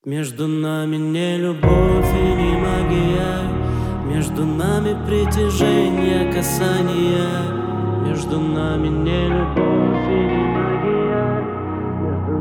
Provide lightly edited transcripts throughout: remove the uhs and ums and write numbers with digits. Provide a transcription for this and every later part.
Между нами не любовь и не магия, между нами притяжение, касание. Между нами не любовь и не магия, между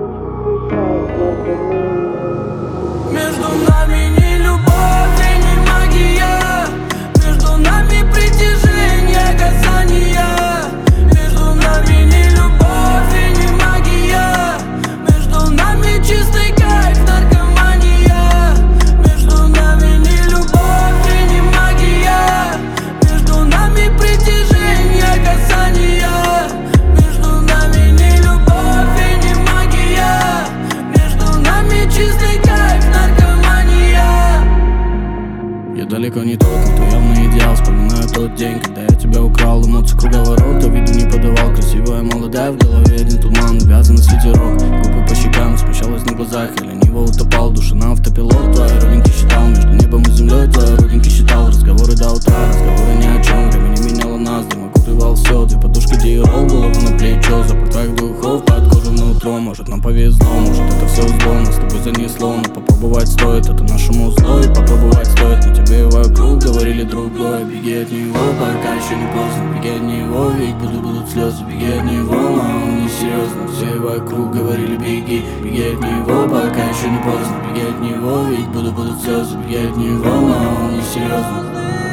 нами между нами не любовь и не магия, между нами притяжение, касание. Между нами не любовь и не магия, между нами чистый кайф, наркомания. Между нами не любовь и не магия, между нами притяжение, касание. Между нами не любовь и не магия, между нами чистый кайф, наркомания. Я далеко не тот, но ты явно идеал. Вспоминаю тот день, когда я тебя украл. Эмоции круговорота, виду не подавал. Красивая, молодая, в голове один туман. Вязаный ветерок, губы по щекам, смущалась на глазах. Я лениво утопал, душа на автопилот. Твои родинки считал, между небом и землей. Твои родинки считал, разговоры до утра. Разговоры ни о чем, время не меняло нас. Дым окутывал все, две подушки Диол, голову на плечо. Запах твоих духов под кожу внутрь. Может нам повезло, может это все зло. Нас с тобой занесло, но попробовать стоит. Это нашему зло и попробовать стоит. Но тебе вокруг говорили другое. Беги от него, пока еще не поздно. Беги от него, ведь будут слезы. Беги от него, а он не серьезно. Все вокруг говорили беги. Беги от него, пока еще не поздно. Беги от него, ведь будут слезы. Беги от него, а он не серьезно.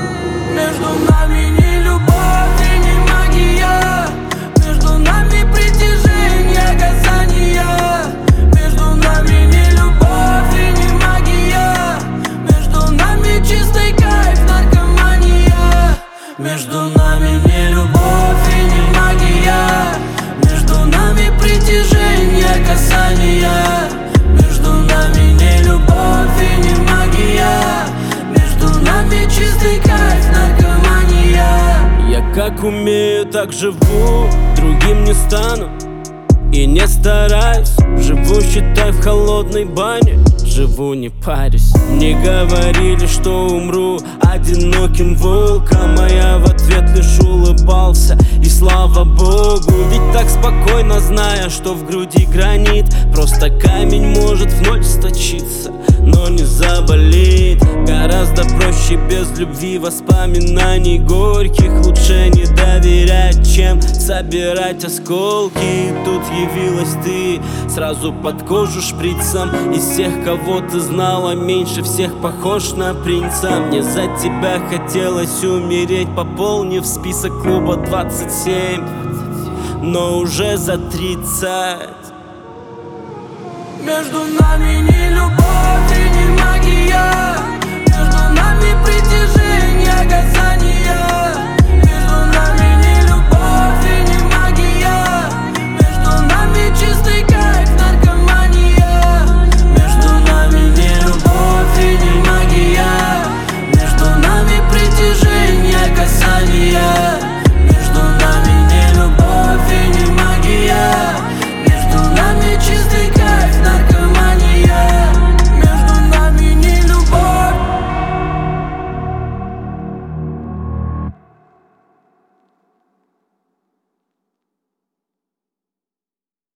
Между нами не любовь и не магия, между нами притяжение, касание. Между нами не любовь и не магия, между нами чистый кайф, наркомания. Между нами не любовь и не магия, между нами притяжение, касание. Между нами не любовь и не магия, между нами чистый кайф, наркомания. Я как умею, так живу, другим не стану и не стараюсь. Живу, считай, в холодной бане, живу, не парюсь. Мне говорили, что умру одиноким волком, а я в ответ лишь улыбался, и слава богу. Ведь так спокойно, зная, что в груди гранит. Просто камень может вновь сточиться, но не заболит. Гораздо проще без любви, воспоминаний горьких. Лучше не доверять, чем собирать осколки. И тут явилась ты, сразу под кожу шприцем. Из всех, кого ты знала, меньше всех похож на принца. Мне за тебя хотелось умереть, пополнив список клуба 27, но уже за 30. Между нами